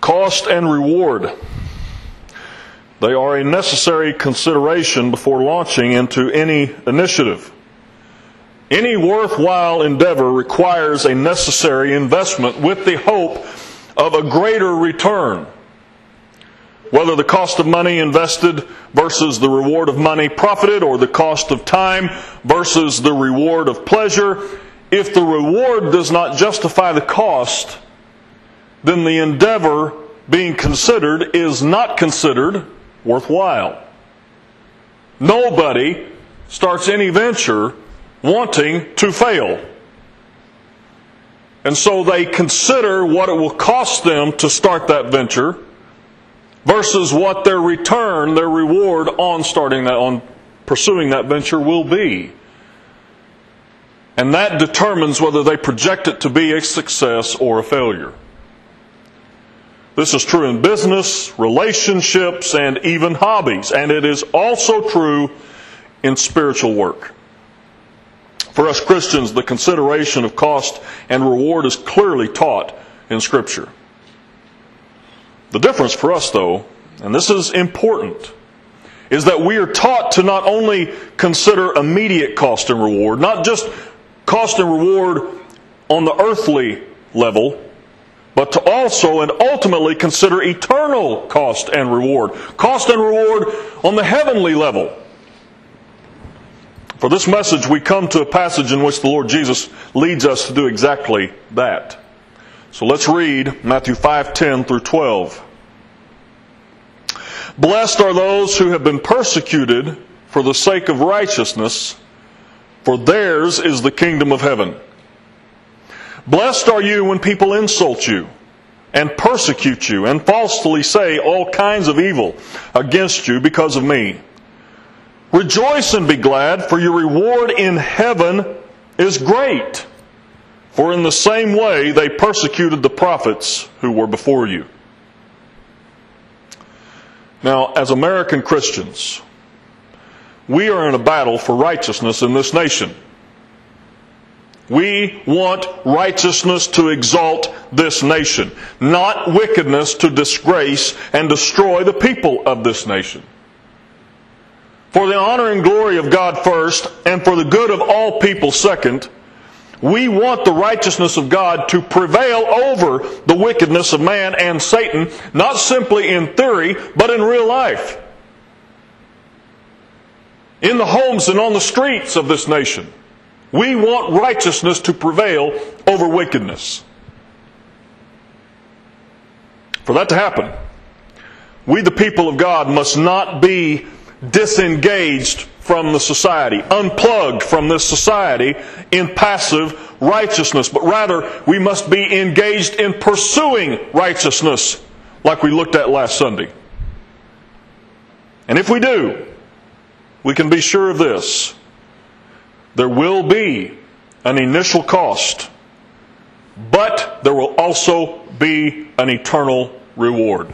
Cost and reward. They are a necessary consideration before launching into any initiative. Any worthwhile endeavor requires a necessary investment with the hope of a greater return. Whether the cost of money invested versus the reward of money profited, or the cost of time versus the reward of pleasure, if the reward does not justify the cost, then the endeavor being considered is not considered worthwhile. Nobody starts any venture wanting to fail. And so they consider what it will cost them to start that venture versus what their return, their reward on pursuing that venture will be. And that determines whether they project it to be a success or a failure. This is true in business, relationships, and even hobbies. And it is also true in spiritual work. For us Christians, the consideration of cost and reward is clearly taught in Scripture. The difference for us, though, and this is important, is that we are taught to not only consider immediate cost and reward, not just cost and reward on the earthly level, but to also and ultimately consider eternal cost and reward. Cost and reward on the heavenly level. For this message, we come to a passage in which the Lord Jesus leads us to do exactly that. So let's read Matthew 5:10 through 12. Blessed are those who have been persecuted for the sake of righteousness, for theirs is the kingdom of heaven. Blessed are you when people insult you and persecute you and falsely say all kinds of evil against you because of me. Rejoice and be glad, for your reward in heaven is great. For in the same way they persecuted the prophets who were before you. Now, as American Christians, we are in a battle for righteousness in this nation. We want righteousness to exalt this nation, not wickedness to disgrace and destroy the people of this nation. For the honor and glory of God first, and for the good of all people second, we want the righteousness of God to prevail over the wickedness of man and Satan, not simply in theory, but in real life. In the homes and on the streets of this nation. We want righteousness to prevail over wickedness. For that to happen, we the people of God must not be disengaged from the society, unplugged from this society in passive righteousness, but rather we must be engaged in pursuing righteousness like we looked at last Sunday. And if we do, we can be sure of this. There will be an initial cost, but there will also be an eternal reward.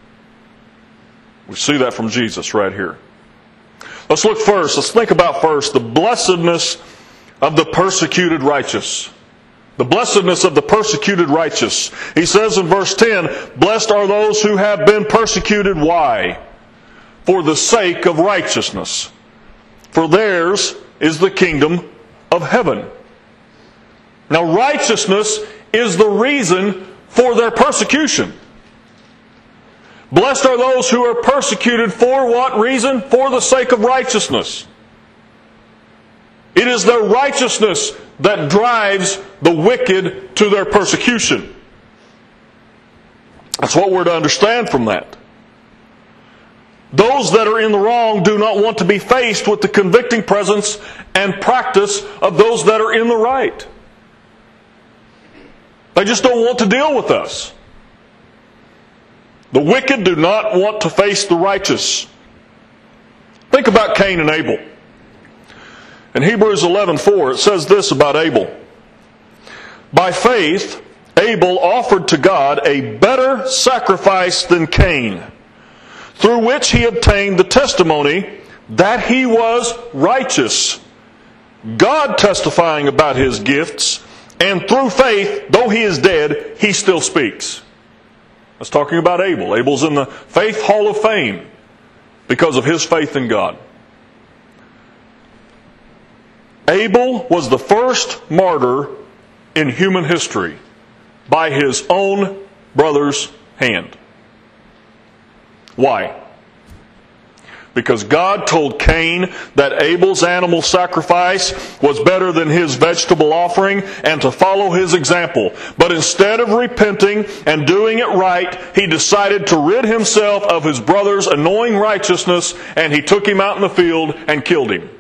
We see that from Jesus right here. Let's think about first the blessedness of the persecuted righteous. The blessedness of the persecuted righteous. He says in verse 10, blessed are those who have been persecuted. Why? For the sake of righteousness. For theirs is the kingdom of heaven. Now, righteousness is the reason for their persecution. Blessed are those who are persecuted for what reason? For the sake of righteousness. It is their righteousness that drives the wicked to their persecution. That's what we're to understand from that. Those that are in the wrong do not want to be faced with the convicting presence and practice of those that are in the right. They just don't want to deal with us. The wicked do not want to face the righteous. Think about Cain and Abel. In Hebrews 11:4, it says this about Abel. By faith, Abel offered to God a better sacrifice than Cain, through which he obtained the testimony that he was righteous, God testifying about his gifts, and through faith, though he is dead, he still speaks. That's talking about Abel. Abel's in the Faith Hall of Fame because of his faith in God. Abel was the first martyr in human history by his own brother's hand. Why? Because God told Cain that Abel's animal sacrifice was better than his vegetable offering and to follow his example. But instead of repenting and doing it right, he decided to rid himself of his brother's annoying righteousness, and he took him out in the field and killed him.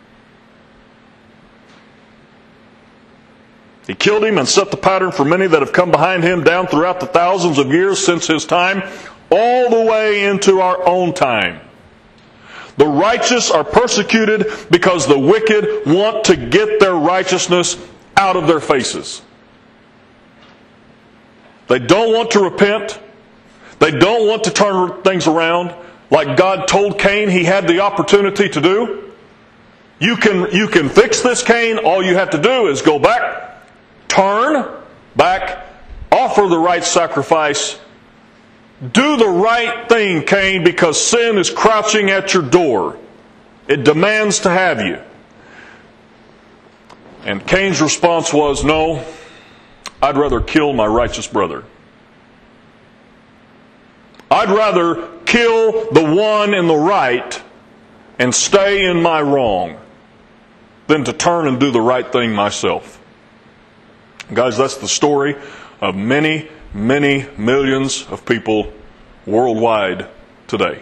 He killed him and set the pattern for many that have come behind him down throughout the thousands of years since his time, all the way into our own time. The righteous are persecuted because the wicked want to get their righteousness out of their faces. They don't want to repent. They don't want to turn things around like God told Cain he had the opportunity to do. You can fix this, Cain. All you have to do is go back, turn back, offer the right sacrifice. Do the right thing, Cain, because sin is crouching at your door. It demands to have you. And Cain's response was, no, I'd rather kill my righteous brother. I'd rather kill the one in the right and stay in my wrong than to turn and do the right thing myself. Guys, that's the story of many millions of people worldwide today.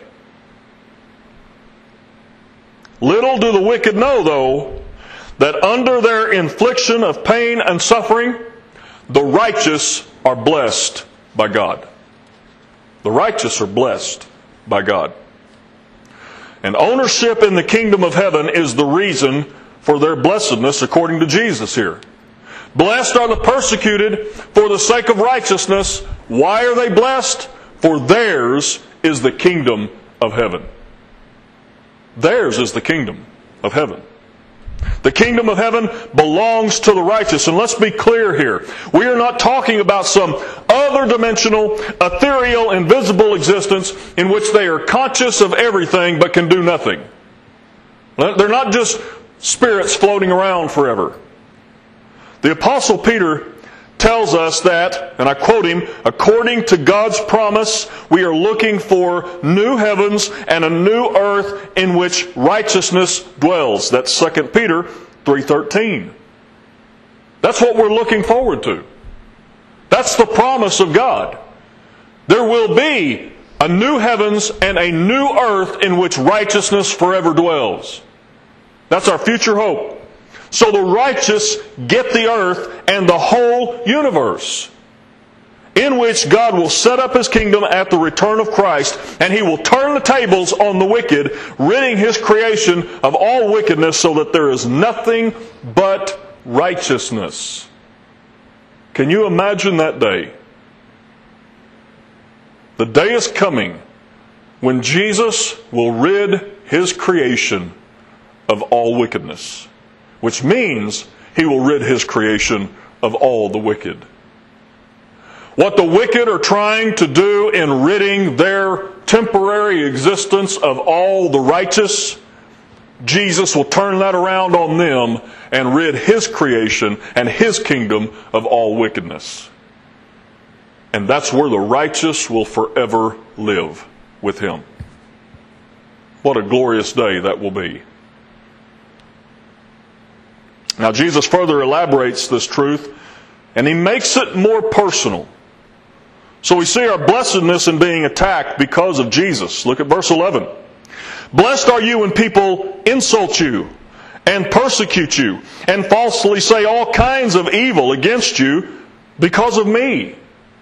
Little do the wicked know, though, that under their infliction of pain and suffering, the righteous are blessed by God. The righteous are blessed by God. And ownership in the kingdom of heaven is the reason for their blessedness, according to Jesus here. Blessed are the persecuted for the sake of righteousness. Why are they blessed? For theirs is the kingdom of heaven. Theirs is the kingdom of heaven. The kingdom of heaven belongs to the righteous. And let's be clear here. We are not talking about some other dimensional, ethereal, invisible existence in which they are conscious of everything but can do nothing. They're not just spirits floating around forever. The Apostle Peter tells us that, and I quote him, according to God's promise, we are looking for new heavens and a new earth in which righteousness dwells. That's 2 Peter 3:13. That's what we're looking forward to. That's the promise of God. There will be a new heavens and a new earth in which righteousness forever dwells. That's our future hope. So the righteous get the earth and the whole universe, in which God will set up His kingdom at the return of Christ, and He will turn the tables on the wicked, ridding His creation of all wickedness so that there is nothing but righteousness. Can you imagine that day? The day is coming when Jesus will rid His creation of all wickedness, which means He will rid His creation of all the wicked. What the wicked are trying to do in ridding their temporary existence of all the righteous, Jesus will turn that around on them and rid His creation and His kingdom of all wickedness. And that's where the righteous will forever live with Him. What a glorious day that will be. Now, Jesus further elaborates this truth, and He makes it more personal. So we see our blessedness in being attacked because of Jesus. Look at verse 11. Blessed are you when people insult you and persecute you and falsely say all kinds of evil against you because of me.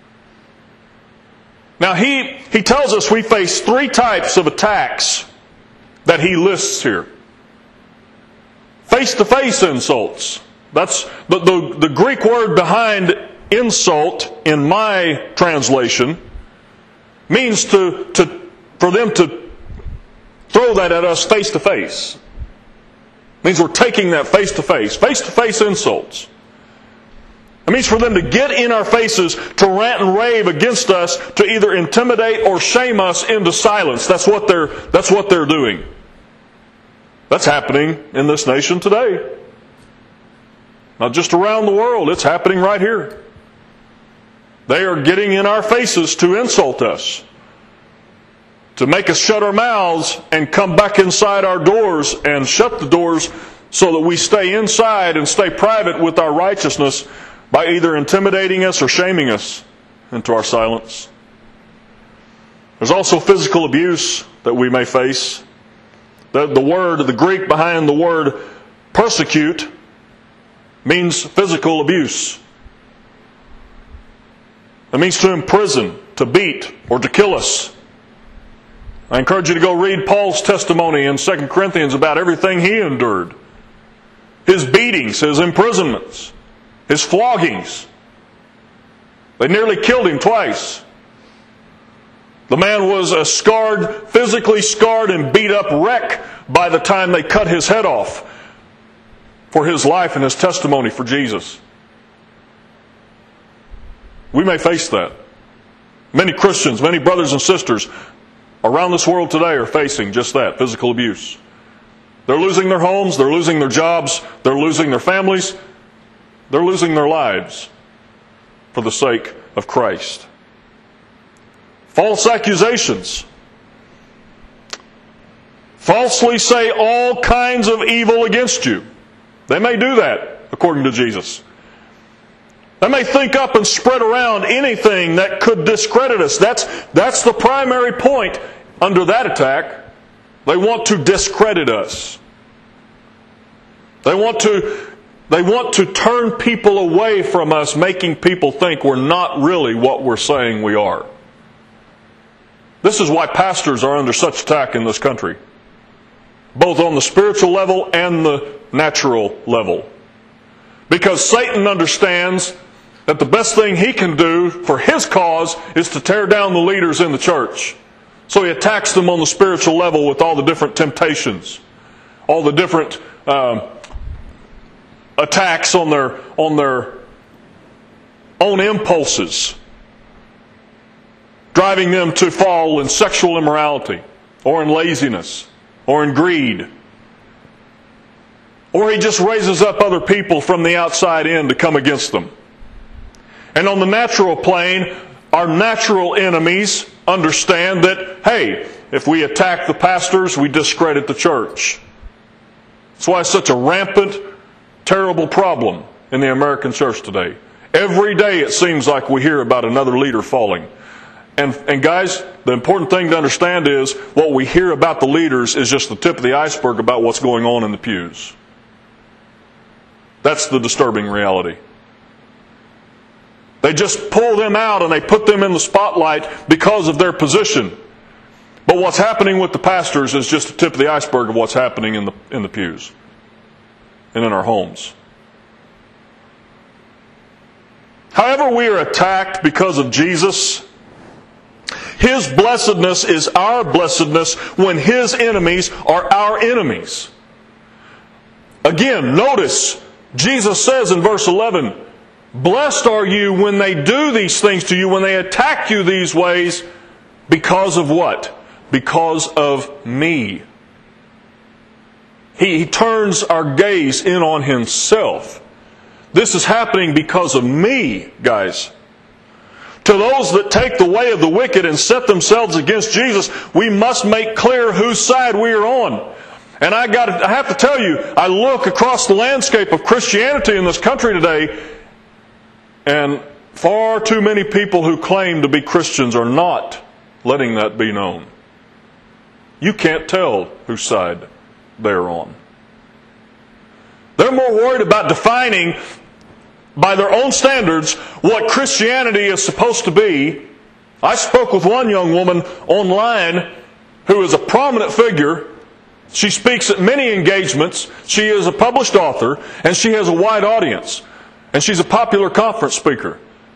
Now, he tells us we face three types of attacks that He lists here. Face-to-face insults. That's the Greek word behind insult in my translation means for them to throw that at us face-to-face. Means we're taking that face-to-face. Face-to-face insults. It means for them to get in our faces, to rant and rave against us, to either intimidate or shame us into silence. That's what they're doing. That's happening in this nation today. Not just around the world, it's happening right here. They are getting in our faces to insult us, to make us shut our mouths and come back inside our doors and shut the doors so that we stay inside and stay private with our righteousness by either intimidating us or shaming us into our silence. There's also physical abuse that we may face. The Greek behind the word persecute means physical abuse. It means to imprison, to beat, or to kill us. I encourage you to go read Paul's testimony in 2 Corinthians about everything he endured. His beatings, his imprisonments, his floggings. They nearly killed him twice. The man was a physically scarred and beat up wreck by the time they cut his head off for his life and his testimony for Jesus. We may face that. Many Christians, many brothers and sisters around this world today are facing just that, physical abuse. They're losing their homes, they're losing their jobs, they're losing their families, they're losing their lives for the sake of Christ. False accusations. Falsely say all kinds of evil against you. They may do that, according to Jesus. They may think up and spread around anything that could discredit us. That's the primary point under that attack. They want to discredit us. They want to turn people away from us, making people think we're not really what we're saying we are. This is why pastors are under such attack in this country, both on the spiritual level and the natural level. Because Satan understands that the best thing he can do for his cause is to tear down the leaders in the church. So he attacks them on the spiritual level with all the different temptations, all the different attacks on their own impulses, driving them to fall in sexual immorality, or in laziness, or in greed. Or he just raises up other people from the outside in to come against them. And on the natural plane, our natural enemies understand that, hey, if we attack the pastors, we discredit the church. That's why it's such a rampant, terrible problem in the American church today. Every day it seems like we hear about another leader falling. And guys, the important thing to understand is what we hear about the leaders is just the tip of the iceberg about what's going on in the pews. That's the disturbing reality. They just pull them out and they put them in the spotlight because of their position. But what's happening with the pastors is just the tip of the iceberg of what's happening in the pews and in our homes. However, we are attacked because of Jesus. His blessedness is our blessedness when His enemies are our enemies. Again, notice, Jesus says in verse 11, blessed are you when they do these things to you, when they attack you these ways, because of what? Because of me. He turns our gaze in on Himself. This is happening because of me, guys. To those that take the way of the wicked and set themselves against Jesus, we must make clear whose side we are on. And I have to tell you, I look across the landscape of Christianity in this country today, and far too many people who claim to be Christians are not letting that be known. You can't tell whose side they're on. They're more worried about defining by their own standards what Christianity is supposed to be. I spoke with one young woman online who is a prominent figure. She speaks at many engagements. She is a published author, and she has a wide audience. And she's a popular conference speaker.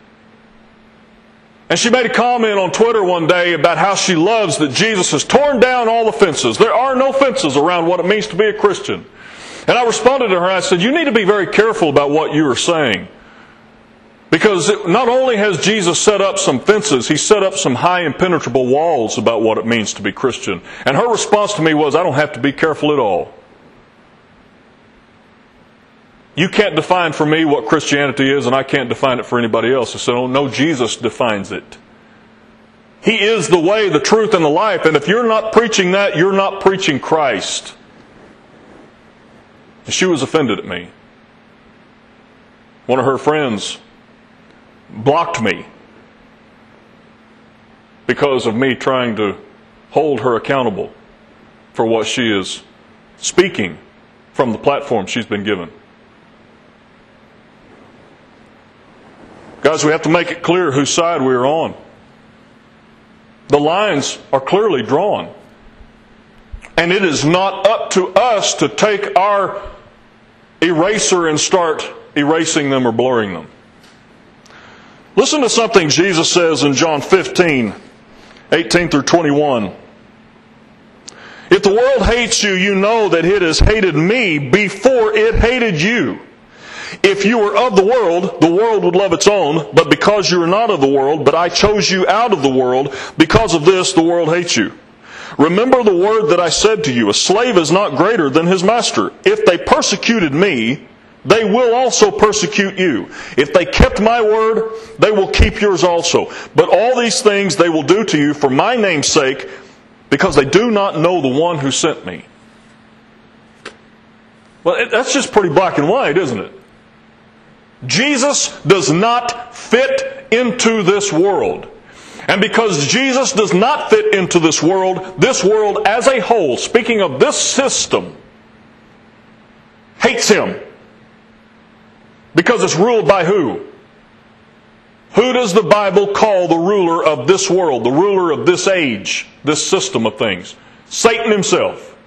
And she made a comment on Twitter one day about how she loves that Jesus has torn down all the fences. There are no fences around what it means to be a Christian. And I responded to her, I said, you need to be very careful about what you are saying. Because not only has Jesus set up some fences, He set up some high impenetrable walls about what it means to be Christian. And her response to me was, I don't have to be careful at all. You can't define for me what Christianity is, and I can't define it for anybody else. I said, oh, no, Jesus defines it. He is the way, the truth, and the life. And if you're not preaching that, you're not preaching Christ. And she was offended at me. One of her friends blocked me because of me trying to hold her accountable for what she is speaking from the platform she's been given. Guys, we have to make it clear whose side we are on. The lines are clearly drawn. And it is not up to us to take our eraser and start erasing them or blurring them. Listen to something Jesus says in John 15, 18 through 21. If the world hates you, you know that it has hated me before it hated you. If you were of the world would love its own, but because you are not of the world, but I chose you out of the world, because of this the world hates you. Remember the word that I said to you, a slave is not greater than his master. If they persecuted me, they will also persecute you. If they kept my word, they will keep yours also. But all these things they will do to you for my name's sake, because they do not know the one who sent me. Well, that's just pretty black and white, isn't it? Jesus does not fit into this world. And because Jesus does not fit into this world as a whole, speaking of this system, hates Him. Because it's ruled by who? Who does the Bible call the ruler of this world, the ruler of this age, this system of things? Satan himself.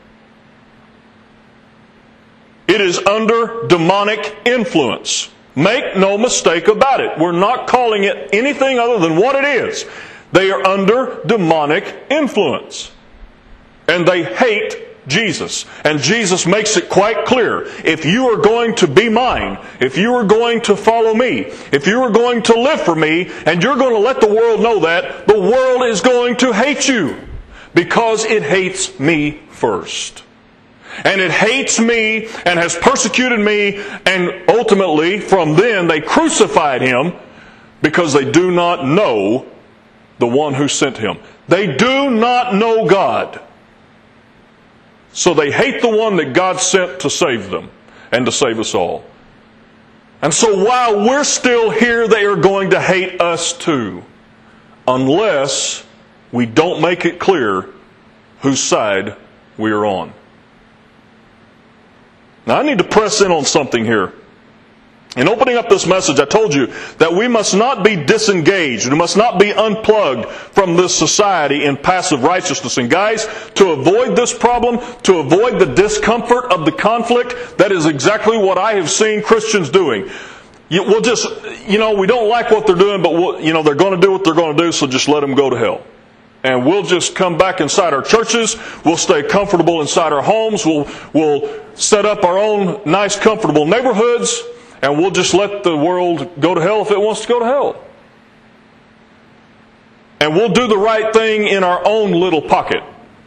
It is under demonic influence. Make no mistake about it. We're not calling it anything other than what it is. They are under demonic influence. And they hate Jesus. And Jesus makes it quite clear. If you are going to be mine, if you are going to follow me, if you are going to live for me, and you're going to let the world know that, the world is going to hate you. Because it hates me first. And it hates me and has persecuted me, and ultimately from then they crucified Him because they do not know the one who sent Him. They do not know God. So they hate the one that God sent to save them and to save us all. And so while we're still here, they are going to hate us too. Unless we don't make it clear whose side we are on. Now I need to press in on something here. In opening up this message, I told you that we must not be disengaged. We must not be unplugged from this society in passive righteousness. And guys, to avoid this problem, to avoid the discomfort of the conflict, that is exactly what I have seen Christians doing. We'll just, we don't like what they're doing, but they're going to do what they're going to do, so just let them go to hell. And we'll just come back inside our churches. We'll stay comfortable inside our homes. We'll set up our own nice, comfortable neighborhoods. And we'll just let the world go to hell if it wants to go to hell. And we'll do the right thing in our own little pocket.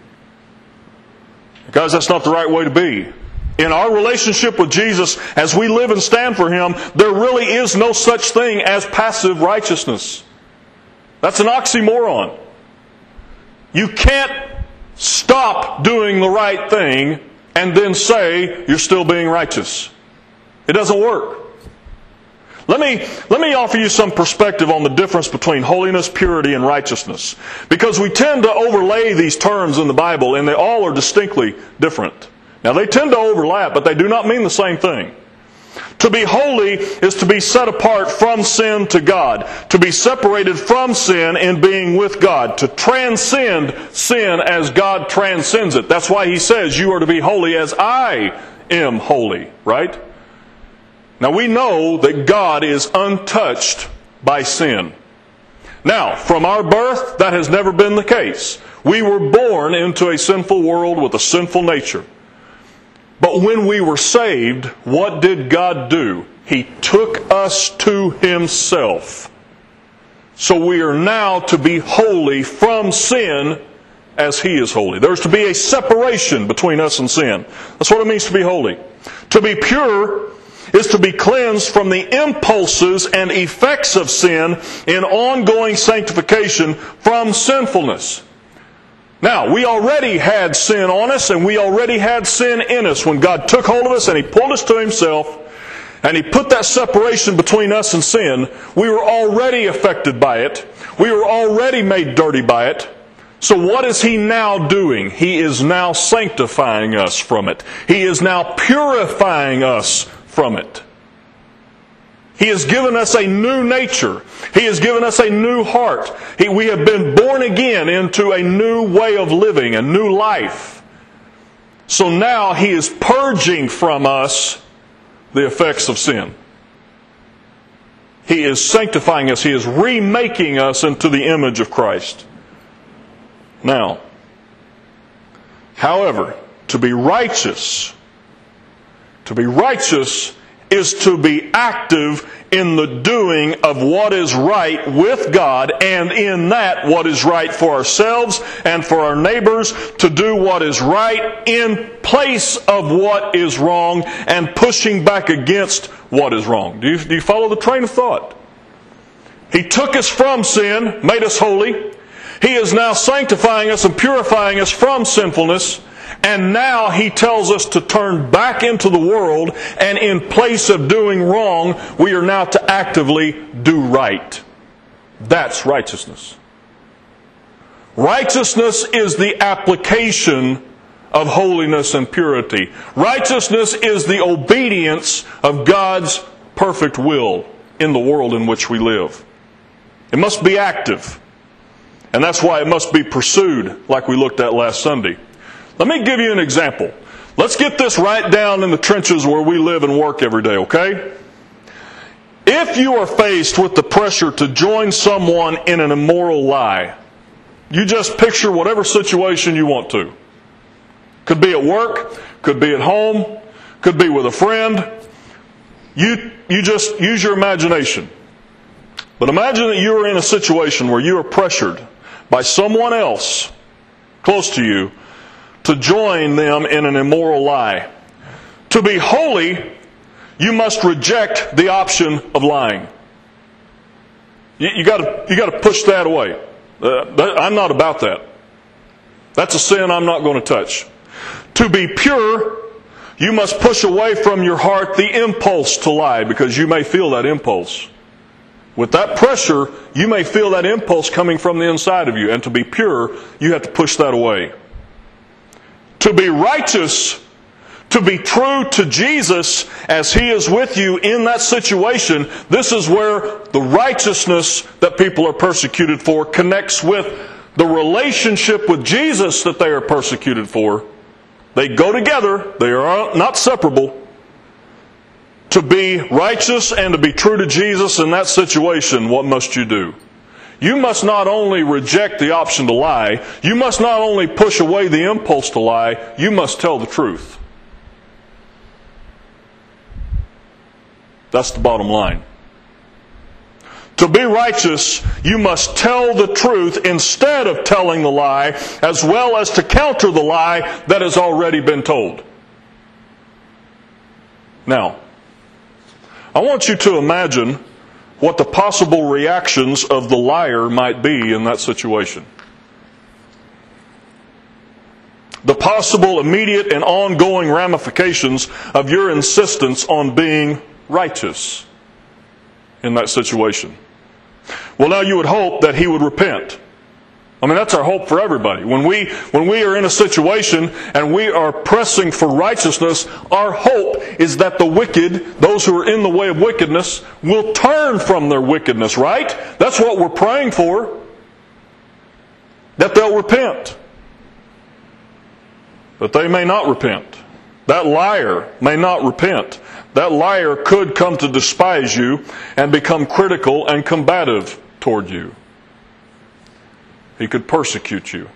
Guys, that's not the right way to be. In our relationship with Jesus, as we live and stand for Him, there really is no such thing as passive righteousness. That's an oxymoron. You can't stop doing the right thing and then say you're still being righteous. It doesn't work. Let me offer you some perspective on the difference between holiness, purity, and righteousness. Because we tend to overlay these terms in the Bible, and they all are distinctly different. Now, they tend to overlap, but they do not mean the same thing. To be holy is to be set apart from sin to God. To be separated from sin in being with God. To transcend sin as God transcends it. That's why He says, you are to be holy as I am holy, right? Now we know that God is untouched by sin. Now, from our birth, that has never been the case. We were born into a sinful world with a sinful nature. But when we were saved, what did God do? He took us to Himself. So we are now to be holy from sin as He is holy. There's to be a separation between us and sin. That's what it means to be holy. To be pure is to be cleansed from the impulses and effects of sin in ongoing sanctification from sinfulness. Now, we already had sin on us and we already had sin in us when God took hold of us and He pulled us to Himself and He put that separation between us and sin. We were already affected by it. We were already made dirty by it. So what is He now doing? He is now sanctifying us from it. He is now purifying us from it. He has given us a new nature. He has given us a new heart. We have been born again into a new way of living, a new life. So now He is purging from us the effects of sin. He is sanctifying us. He is remaking us into the image of Christ. Now, however, to be righteous is to be active in the doing of what is right with God, and in that what is right for ourselves and for our neighbors, to do what is right in place of what is wrong and pushing back against what is wrong. Do you follow the train of thought? He took us from sin, made us holy. He is now sanctifying us and purifying us from sinfulness. And now He tells us to turn back into the world, and in place of doing wrong, we are now to actively do right. That's righteousness. Righteousness is the application of holiness and purity. Righteousness is the obedience of God's perfect will in the world in which we live. It must be active. And that's why it must be pursued, like we looked at last Sunday. Let me give you an example. Let's get this right down in the trenches where we live and work every day, okay? If you are faced with the pressure to join someone in an immoral lie, you just picture whatever situation you want to. Could be at work, could be at home, could be with a friend. You just use your imagination. But imagine that you are in a situation where you are pressured by someone else close to you to join them in an immoral lie. To be holy, you must reject the option of lying. You got to push that away. I'm not about that. That's a sin I'm not going to touch. To be pure, you must push away from your heart the impulse to lie, because you may feel that impulse. With that pressure, you may feel that impulse coming from the inside of you. And to be pure, you have to push that away. To be righteous, to be true to Jesus as He is with you in that situation, this is where the righteousness that people are persecuted for connects with the relationship with Jesus that they are persecuted for. They go together. They are not separable. To be righteous and to be true to Jesus in that situation, what must you do? You must not only reject the option to lie, you must not only push away the impulse to lie, you must tell the truth. That's the bottom line. To be righteous, you must tell the truth instead of telling the lie, as well as to counter the lie that has already been told. Now, I want you to imagine what the possible reactions of the liar might be in that situation. The possible immediate and ongoing ramifications of your insistence on being righteous in that situation. Well, now you would hope that he would repent. I mean, that's our hope for everybody. When we are in a situation and we are pressing for righteousness, our hope is that the wicked, those who are in the way of wickedness, will turn from their wickedness, right? That's what we're praying for. That they'll repent. But they may not repent. That liar may not repent. That liar could come to despise you and become critical and combative toward you. He could persecute you.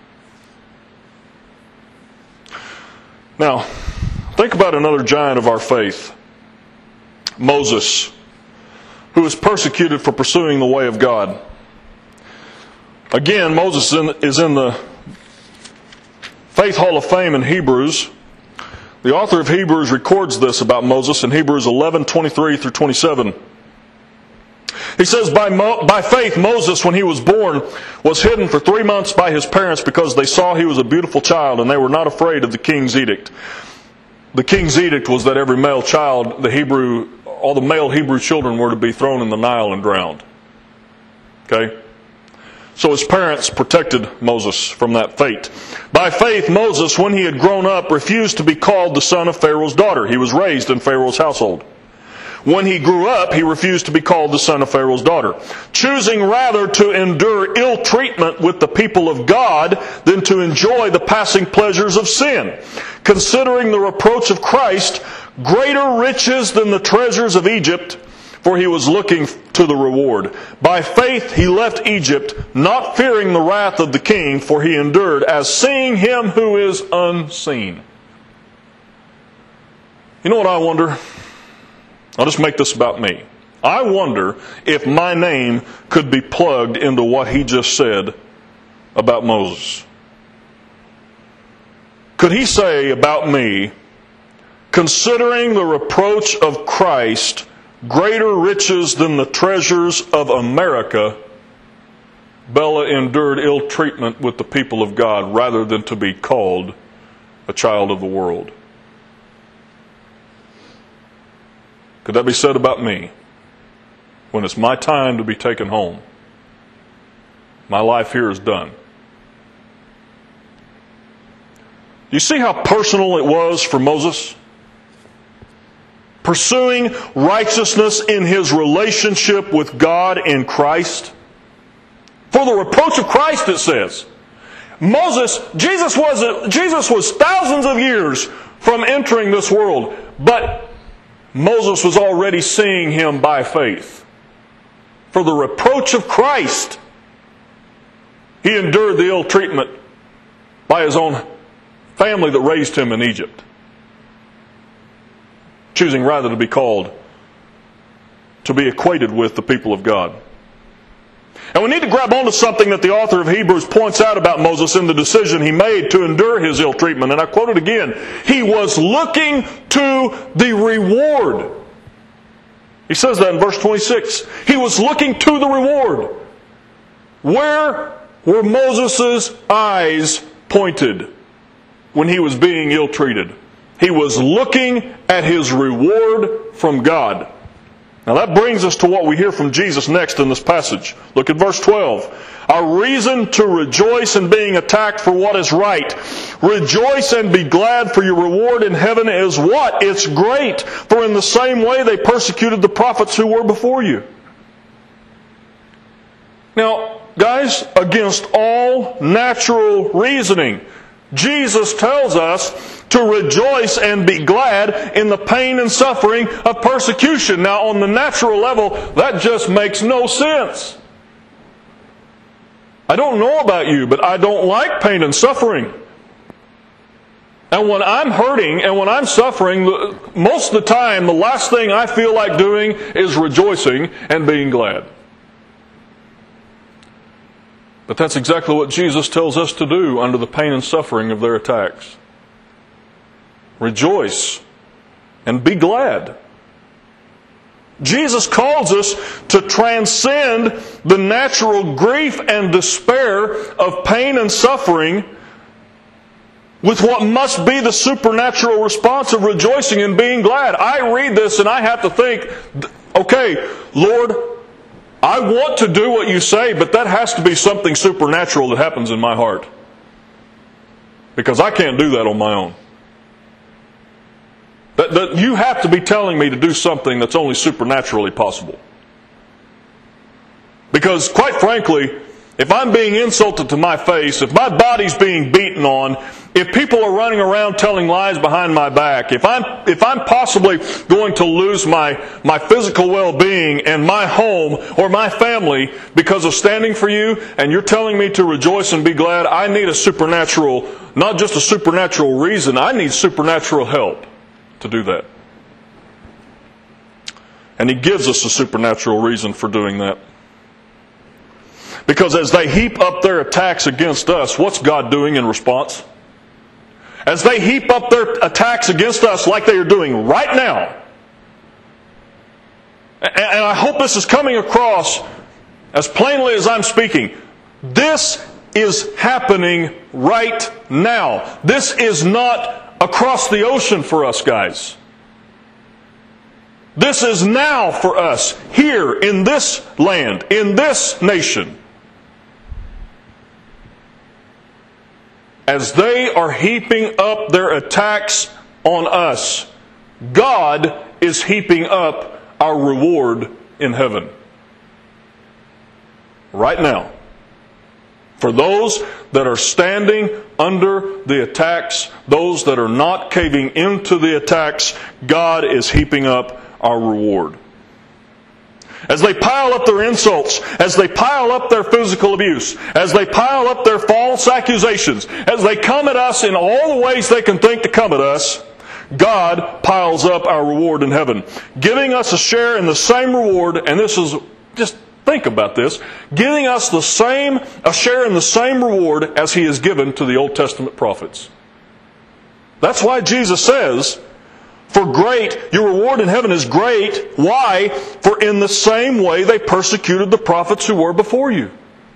Now, think about another giant of our faith. Moses, who was persecuted for pursuing the way of God. Again, Moses is in the Faith Hall of Fame in Hebrews. The author of Hebrews records this about Moses in Hebrews 11:23 through 27. He says, by faith Moses, when he was born, was hidden for 3 months by his parents because they saw he was a beautiful child and they were not afraid of the king's edict. The king's edict was that every male child, all the male Hebrew children were to be thrown in the Nile and drowned. Okay? So his parents protected Moses from that fate. By faith, Moses, when he had grown up, refused to be called the son of Pharaoh's daughter. He was raised in Pharaoh's household. When he grew up, he refused to be called the son of Pharaoh's daughter, choosing rather to endure ill treatment with the people of God than to enjoy the passing pleasures of sin, considering the reproach of Christ greater riches than the treasures of Egypt, for he was looking to the reward. By faith he left Egypt, not fearing the wrath of the king, for he endured as seeing him who is unseen. You know what I wonder? I'll just make this about me. I wonder if my name could be plugged into what he just said about Moses. Could he say about me, considering the reproach of Christ greater riches than the treasures of America, Bella endured ill treatment with the people of God rather than to be called a child of the world? Could that be said about me? When it's my time to be taken home, my life here is done. Do you see how personal it was for Moses? Pursuing righteousness in his relationship with God in Christ. For the reproach of Christ, it says. Jesus was thousands of years from entering this world, but Moses was already seeing him by faith. For the reproach of Christ, he endured the ill treatment by his own family that raised him in Egypt, choosing rather to be called, to be equated with the people of God. And we need to grab onto something that the author of Hebrews points out about Moses in the decision he made to endure his ill treatment. And I quote it again. He was looking to the reward. He says that in verse 26. He was looking to the reward. Where were Moses' eyes pointed when he was being ill-treated? He was looking at his reward from God. Now that brings us to what we hear from Jesus next in this passage. Look at verse 12. Our reason to rejoice in being attacked for what is right. Rejoice and be glad, for your reward in heaven is what? It's great. For in the same way they persecuted the prophets who were before you. Now, guys, against all natural reasoning, Jesus tells us to rejoice and be glad in the pain and suffering of persecution. Now, on the natural level, that just makes no sense. I don't know about you, but I don't like pain and suffering. And when I'm hurting and when I'm suffering, most of the time, the last thing I feel like doing is rejoicing and being glad. But that's exactly what Jesus tells us to do under the pain and suffering of their attacks. Rejoice and be glad. Jesus calls us to transcend the natural grief and despair of pain and suffering with what must be the supernatural response of rejoicing and being glad. I read this and I have to think, okay, Lord, I want to do what you say, but that has to be something supernatural that happens in my heart. Because I can't do that on my own. That you have to be telling me to do something that's only supernaturally possible. Because, quite frankly, if I'm being insulted to my face, if my body's being beaten on, if people are running around telling lies behind my back, if I'm possibly going to lose my physical well-being and my home or my family because of standing for you, and you're telling me to rejoice and be glad, I need a supernatural, not just a supernatural reason, I need supernatural help to do that. And He gives us a supernatural reason for doing that. Because as they heap up their attacks against us, what's God doing in response? As they heap up their attacks against us like they are doing right now, and I hope this is coming across as plainly as I'm speaking, this is happening right now. This is not across the ocean for us, guys. This is now for us, here in this land, in this nation. As they are heaping up their attacks on us, God is heaping up our reward in heaven. Right now. For those that are standing under the attacks, those that are not caving into the attacks, God is heaping up our reward. As they pile up their insults, as they pile up their physical abuse, as they pile up their false accusations, as they come at us in all the ways they can think to come at us, God piles up our reward in heaven, giving us a share in the same reward, and this is, just think about this, giving us a share in the same reward as He has given to the Old Testament prophets. That's why Jesus says, for great, your reward in heaven is great. Why? For in the same way they persecuted the prophets who were before you.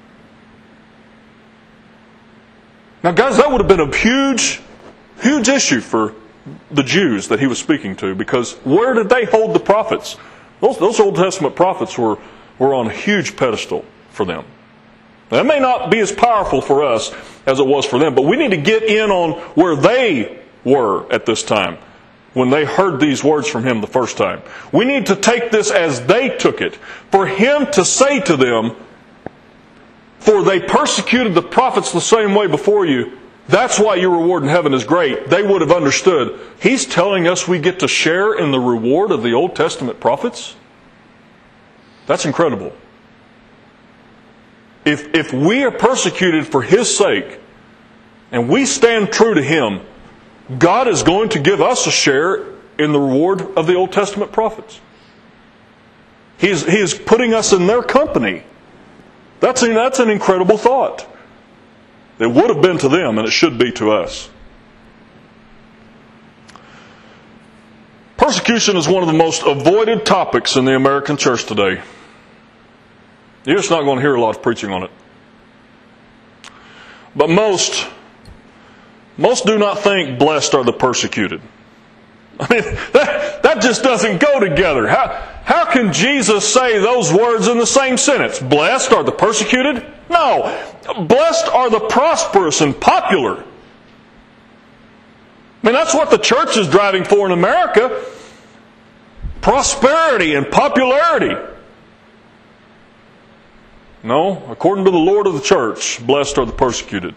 Now guys, that would have been a huge issue for the Jews that He was speaking to, because where did they hold the prophets? Those Old Testament prophets were on a huge pedestal for them. That may not be as powerful for us as it was for them, but we need to get in on where they were at this time, when they heard these words from Him the first time. We need to take this as they took it. For Him to say to them, for they persecuted the prophets the same way before you, that's why your reward in heaven is great. They would have understood. He's telling us we get to share in the reward of the Old Testament prophets? That's incredible. If we are persecuted for His sake, and we stand true to Him, God is going to give us a share in the reward of the Old Testament prophets. He is putting us in their company. That's an incredible thought. It would have been to them, and it should be to us. Persecution is one of the most avoided topics in the American church today. You're just not going to hear a lot of preaching on it. But most do not think blessed are the persecuted. I mean, that just doesn't go together. How can Jesus say those words in the same sentence? Blessed are the persecuted? No. Blessed are the prosperous and popular. I mean, that's what the church is driving for in America. Prosperity and popularity. No, according to the Lord of the church, blessed are the persecuted.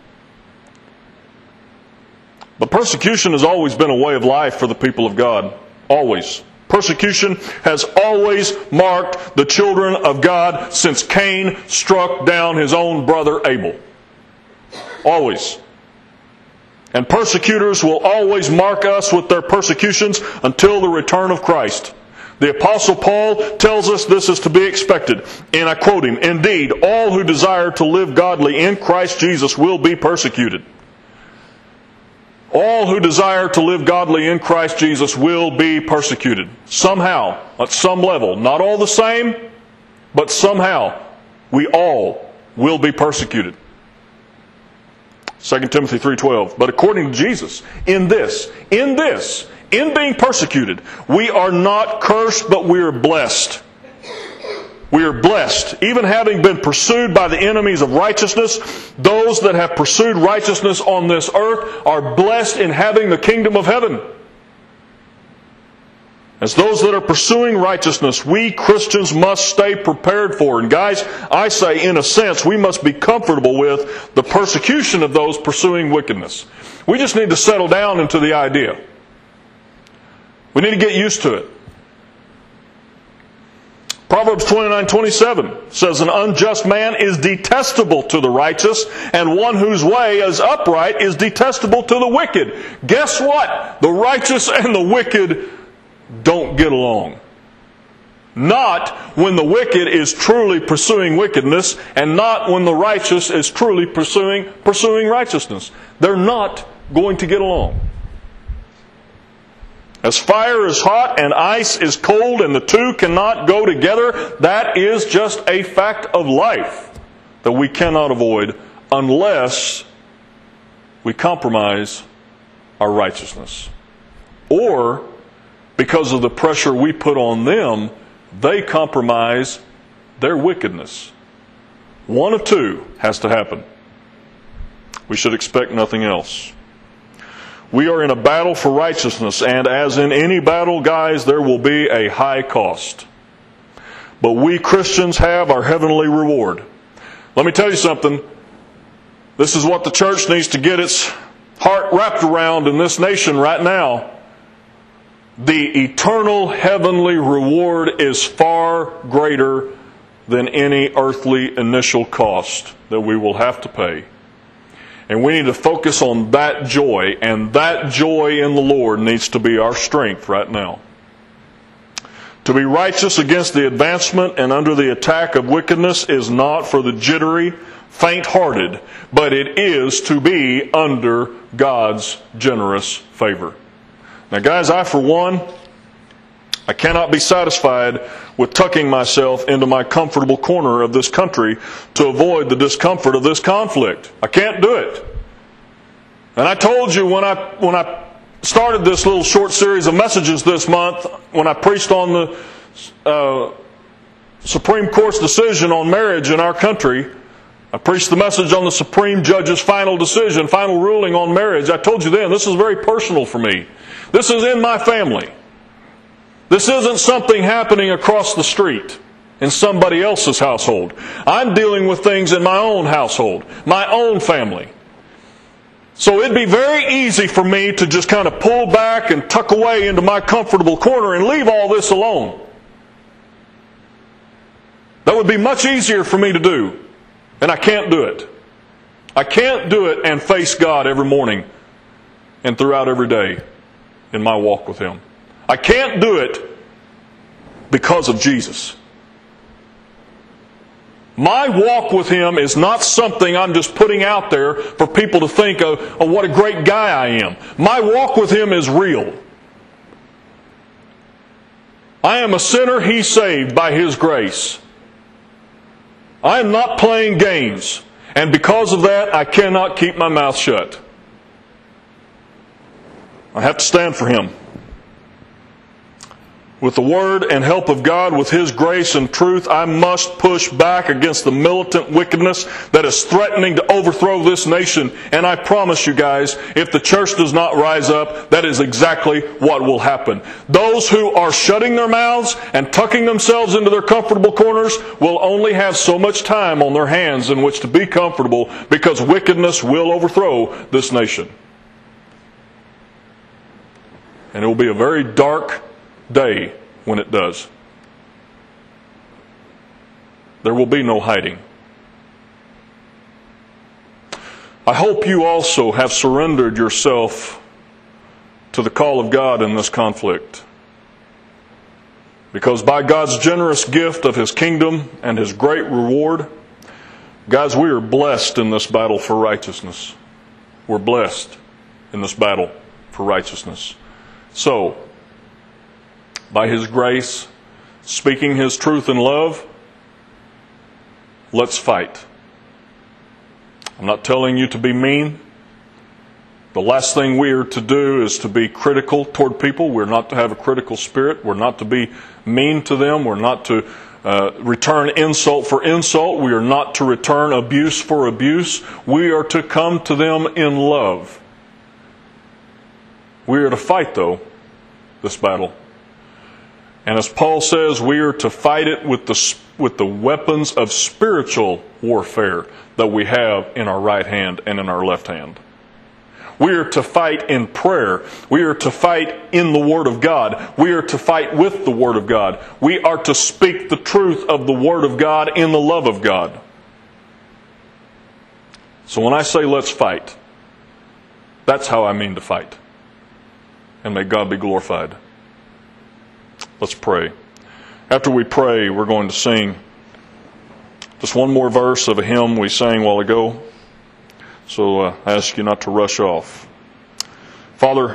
But persecution has always been a way of life for the people of God. Always. Persecution has always marked the children of God since Cain struck down his own brother Abel. Always. And persecutors will always mark us with their persecutions until the return of Christ. The Apostle Paul tells us this is to be expected. And I quote him, "Indeed, all who desire to live godly in Christ Jesus will be persecuted." All who desire to live godly in Christ Jesus will be persecuted. Somehow, at some level. Not all the same, but somehow, we all will be persecuted. 2 Timothy 3:12. But according to Jesus, in being persecuted, we are not cursed, but we are blessed. We are blessed, even having been pursued by the enemies of righteousness. Those that have pursued righteousness on this earth are blessed in having the kingdom of heaven. As those that are pursuing righteousness, we Christians must stay prepared for. And guys, I say, in a sense, we must be comfortable with the persecution of those pursuing wickedness. We just need to settle down into the idea. We need to get used to it. Proverbs 29:27 says, "An unjust man is detestable to the righteous, and one whose way is upright is detestable to the wicked." Guess what? The righteous and the wicked don't get along. Not when the wicked is truly pursuing wickedness, and not when the righteous is truly pursuing righteousness. They're not going to get along. As fire is hot and ice is cold, and the two cannot go together, that is just a fact of life that we cannot avoid unless we compromise our righteousness. Or, because of the pressure we put on them, they compromise their wickedness. One of two has to happen. We should expect nothing else. We are in a battle for righteousness, and as in any battle, guys, there will be a high cost. But we Christians have our heavenly reward. Let me tell you something. This is what the church needs to get its heart wrapped around in this nation right now. The eternal heavenly reward is far greater than any earthly initial cost that we will have to pay. And we need to focus on that joy, and that joy in the Lord needs to be our strength right now. To be righteous against the advancement and under the attack of wickedness is not for the jittery, faint-hearted, but it is to be under God's generous favor. Now, guys, I cannot be satisfied with tucking myself into my comfortable corner of this country to avoid the discomfort of this conflict. I can't do it. And I told you when I started this little short series of messages this month, when I preached on the Supreme Court's decision on marriage in our country, I preached the message on the Supreme Judge's final decision, final ruling on marriage. I told you then, this is very personal for me. This is in my family. This isn't something happening across the street in somebody else's household. I'm dealing with things in my own household, my own family. So it'd be very easy for me to just kind of pull back and tuck away into my comfortable corner and leave all this alone. That would be much easier for me to do. And I can't do it. I can't do it and face God every morning and throughout every day in my walk with Him. I can't do it because of Jesus. My walk with Him is not something I'm just putting out there for people to think of what a great guy I am. My walk with Him is real. I am a sinner He saved by His grace. I am not playing games, and because of that, I cannot keep my mouth shut. I have to stand for Him. With the Word and help of God, with His grace and truth, I must push back against the militant wickedness that is threatening to overthrow this nation. And I promise you guys, if the church does not rise up, that is exactly what will happen. Those who are shutting their mouths and tucking themselves into their comfortable corners will only have so much time on their hands in which to be comfortable, because wickedness will overthrow this nation. And it will be a very dark day when it does. There will be no hiding. I hope you also have surrendered yourself to the call of God in this conflict. Because by God's generous gift of His kingdom and His great reward, guys, we are blessed in this battle for righteousness. We're blessed in this battle for righteousness. So, by His grace, speaking His truth in love, let's fight. I'm not telling you to be mean. The last thing we are to do is to be critical toward people. We're not to have a critical spirit. We're not to be mean to them. We're not to return insult for insult. We are not to return abuse for abuse. We are to come to them in love. We are to fight, though, this battle. And as Paul says, we are to fight it with the weapons of spiritual warfare that we have in our right hand and in our left hand. We are to fight in prayer. We are to fight in the Word of God. We are to fight with the Word of God. We are to speak the truth of the Word of God in the love of God. So when I say let's fight, that's how I mean to fight. And may God be glorified. Let's pray. After we pray, we're going to sing just one more verse of a hymn we sang a while ago. So I ask you not to rush off. Father,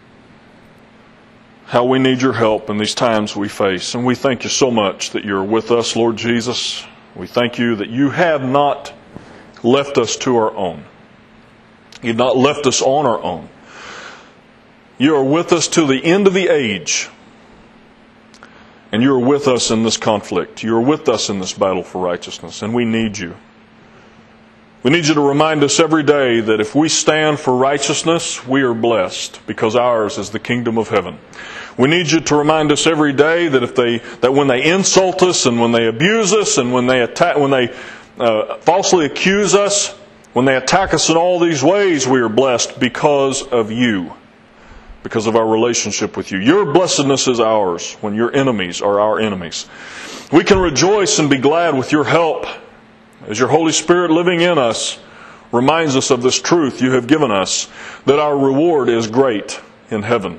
how we need your help in these times we face. And we thank you so much that you're with us, Lord Jesus. We thank you that you have not left us to our own. You've not left us on our own. You are with us to the end of the age. And you are with us in this conflict. You are with us in this battle for righteousness. And we need you. We need you to remind us every day that if we stand for righteousness, we are blessed because ours is the kingdom of heaven. We need you to remind us every day that when they insult us and when they abuse us and when they falsely accuse us, when they attack us in all these ways, we are blessed because of you, because of our relationship with you. Your blessedness is ours when your enemies are our enemies. We can rejoice and be glad with your help as your Holy Spirit living in us reminds us of this truth you have given us, that our reward is great in heaven.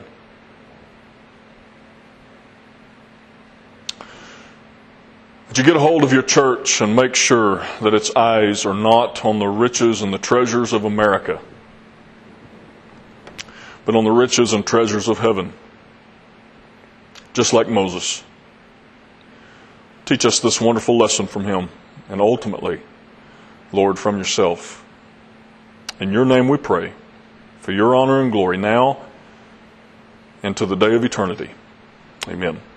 Would you get a hold of your church and make sure that its eyes are not on the riches and the treasures of America, but on the riches and treasures of heaven, just like Moses. Teach us this wonderful lesson from him, and ultimately, Lord, from yourself. In your name we pray, for your honor and glory now and to the day of eternity. Amen.